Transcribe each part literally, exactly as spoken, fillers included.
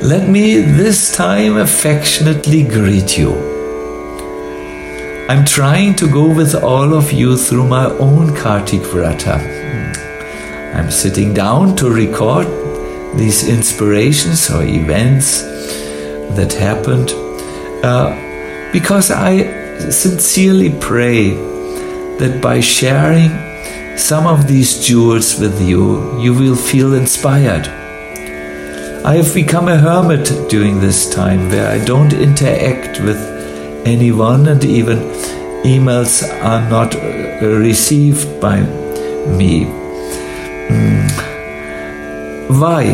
let me this time affectionately greet you. I'm trying to go with all of you through my own Kartik Vrata. I'm sitting down to record these inspirations or events that happened uh, because I sincerely pray that by sharing some of these jewels with you, you will feel inspired. I have become a hermit during this time where I don't interact with anyone, and even emails are not received by me. Mm. Why?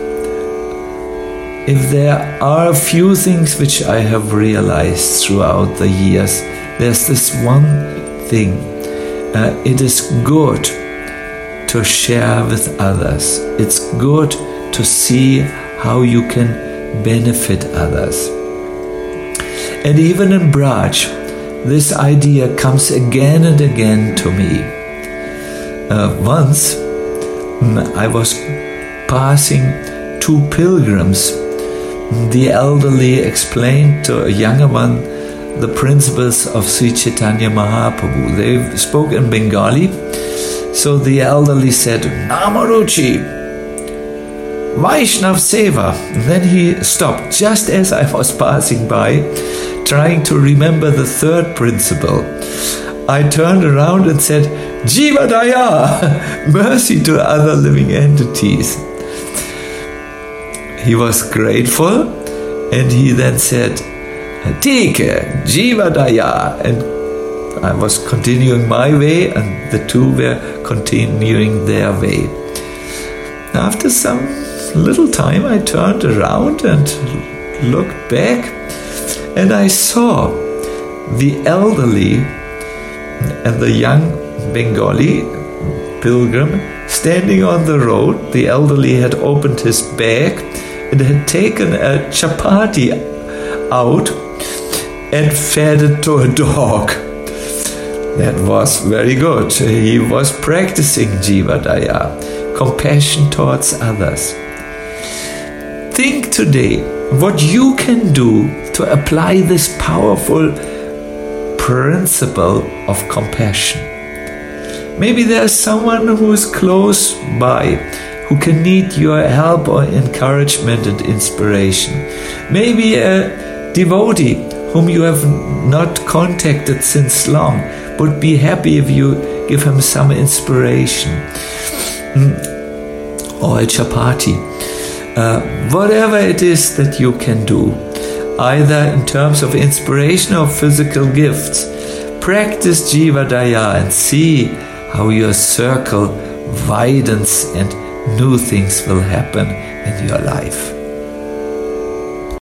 If there are a few things which I have realized throughout the years, there's this one thing. Uh, it is good to share with others. It's good to see how you can benefit others. And even in Braj, this idea comes again and again to me. Uh, once, I was passing two pilgrims. The elderly explained to a younger one the principles of Sri Chaitanya Mahaprabhu. They spoke in Bengali. So the elderly said, Namaruchi, Vaishnav Seva. And then he stopped just as I was passing by, trying to remember the third principle. I turned around and said, Jiva Daya, mercy to other living entities. He was grateful, and he then said, Take Jiva Daya. And I was continuing my way, and the two were continuing their way. After some little time, I turned around and looked back, and I saw the elderly and the young Bengali pilgrim standing on the road. The elderly had opened his bag and had taken a chapati out and fed it to a dog. That was very good. He was practicing Jiva Daya, compassion towards others. Think today what you can do to apply this powerful principle of compassion. Maybe there's someone who is close by who can need your help or encouragement and inspiration. Maybe a devotee whom you have not contacted since long would be happy if you give him some inspiration. Or a chapati. Uh, whatever it is that you can do, either in terms of inspiration or physical gifts, practice Jiva Daya and see how your circle widens and new things will happen in your life.